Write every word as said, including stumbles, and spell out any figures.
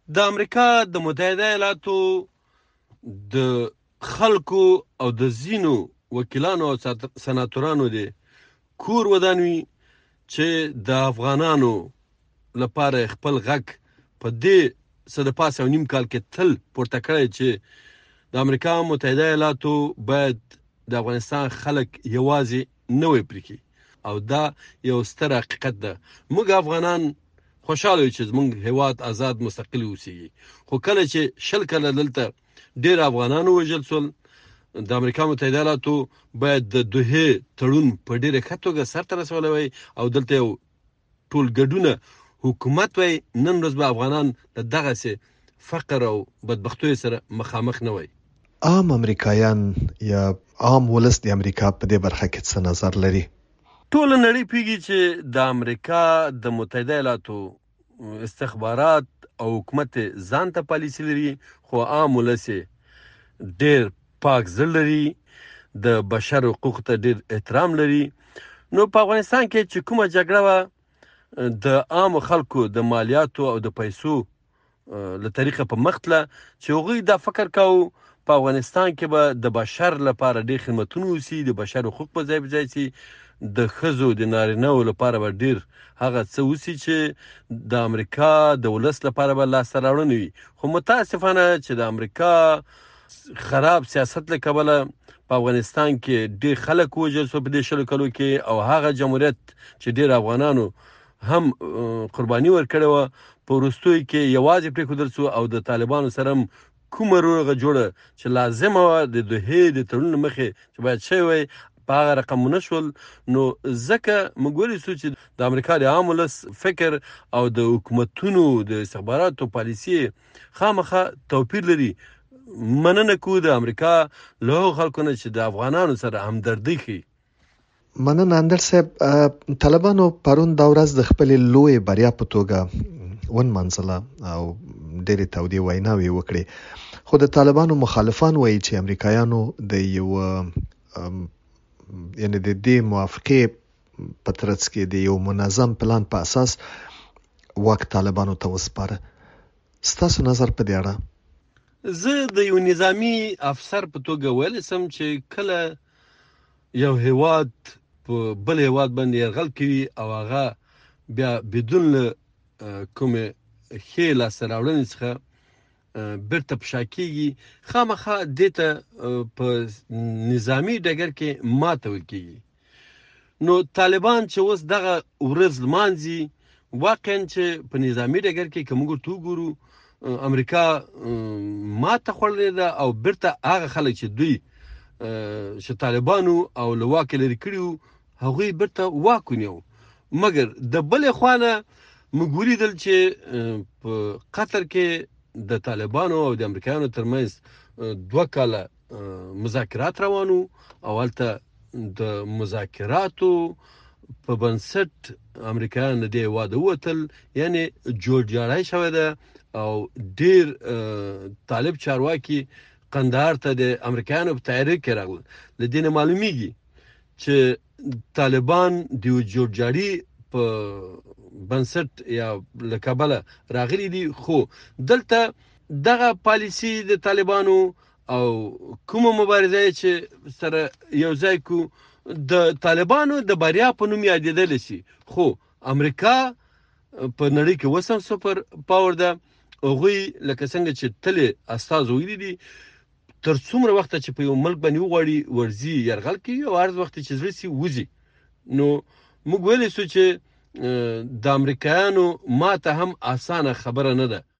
د امریکا د متحده ایالاتو د خلکو او د ځینو وکیلانو او سناتورانو د کور ودان وي چې د افغانانو لپاره خپل غږ په دې څه د پاسه یو نیم کال کې تل پورته کړی چې د امریکا متحده ایالاتو باید د افغانستان خلک یوازې نه وای پرېږدي، او دا یو ستر حقیقت ده. موږ افغانان خوشحاله یو چې زموږ هیواد آزاد مستقل اوسېږي، خو کله چې شل کاله دلته ډېر افغانان ووژل شول، د امریکا متحده ایالاتو باید د دوحې تړون په ډېره ښه توګه سرته رسولی وای او دلته یو ټول ګډونه حکومت وای. نن ورځ به افغانان له دغسې فقر او بدبختیو سره مخامخ نه وای. عام امریکایان یا عام ولس د امریکا په دې برخه کې څه نظر لري؟ ټول نړۍ پیږي چې د امریکا د متحده ایالاتو استخبارات او حکومت ځان ته پالیسي لري، خو عام ولس ډېر پاک زړه لري، د بشر حقوقو ته ډېر احترام لري. نو په افغانستان کې چې کومه جګړه وه، د عامو خلکو د مالیاتو او د پیسو له طریقه په مخ تله چې هغوی دا فکر کوو په افغانستان کې به د بشر لپاره ډېر خدمتونه وسي، د بشر حقوق په ځای په ځای سي، د ښځو د نارینه‌و لپاره به ډېر هغه څه وسي چې د امریکا د ولس لپاره به لاسته راوړنې وي. خو متاسفانه چې د امریکا خراب سیاست له کبله په افغانستان کې ډېر خلک ووژل شول په دې شلو کلو کې، او هغه جمهوریت چې ډېر افغانانو هم قرباني ورکړې وه په وروستیو کې یوازې پرېښودل شو، او د طالبانو سره هم کومه روغه جوړه چې لازمه وه د دوحې د تړون له مخې چې باید شوی وای په هغه رقم ونه شول. نو ځکه موږ ویلی شو چې د امریکا د عام ولس فکر او د حکومتونو د استخباراتو پالیسي خامخا توپیر لري. مننه کوو د امریکا له هغو خلکو نه چې د افغانانو سره همدردي ښیي. مننه اندر صاحب. طالبانو پرون دا ورځ د خپلې لویې بریا په توګه ونمانځله او ډېرې تودې ویناوې وکړې، خو د طالبانو مخالفان وایي چې امریکایانو د یو یعنی د دې موافقې په ترڅ کې د یو منظم پلان په اساس واک طالبانو ته وسپاره. ستاسو نظر په دې اړه؟ زه د یو نظامی افسر په توګه ویلی سم چې کله یو هیواد په بل هیواد باندې یرغل کوي او هغه بیا بدون له کومې ښې لاسته راوړنې څخه بیرته په شا کېږي، خامخا دې ته په نظامي ډګر کې ماته ورکېږي. نو طالبان چې اوس دغه ورځ لمانځي، واقعا چې په نظامي ډګر کې که موږ ورته وګورو امریکا ماته خوړلې ده، او بیرته هغه خلک چې دوی چې طالبانو او له واکه لرې کړي وو هغوی بیرته واک ونیو. مګر د بلې خوا نه موږ ولیدل چې په قطر کې د طالبانو او د امریکایانو ترمنځ دوه کاله مذاکرات روانو، او هلته د مذاکراتو په بنسټ امریکایان له دې هېواده ووتل، یعنې جوړجاړی شوی ده، او ډېر طالب چارواکي قندهار ته د امریکایانو په تیاري کې راغلل. له دې نه معلومیږي چې طالبان د یو جوړجاړي په بنسټ یا له کبله راغلي دي. خو دلته دغه پالیسي د طالبانو او کومه مبارزه چې سره یو ځای کو د طالبانو د بریا په نوم یادېدلی شي، خو امریکا په نړۍ کې اوس هم سوپر پاور ده. هغوی لکه څنګه چې تلې استازو ویلي دي تر څومره وخته چې په یو ملک باندې وغواړي ورځي یرغل کوي، او هر وخت چې زړه سي وځي. نو موږ ویلی شو چې د امریکایانو ماته هم اسانه خبره نه ده.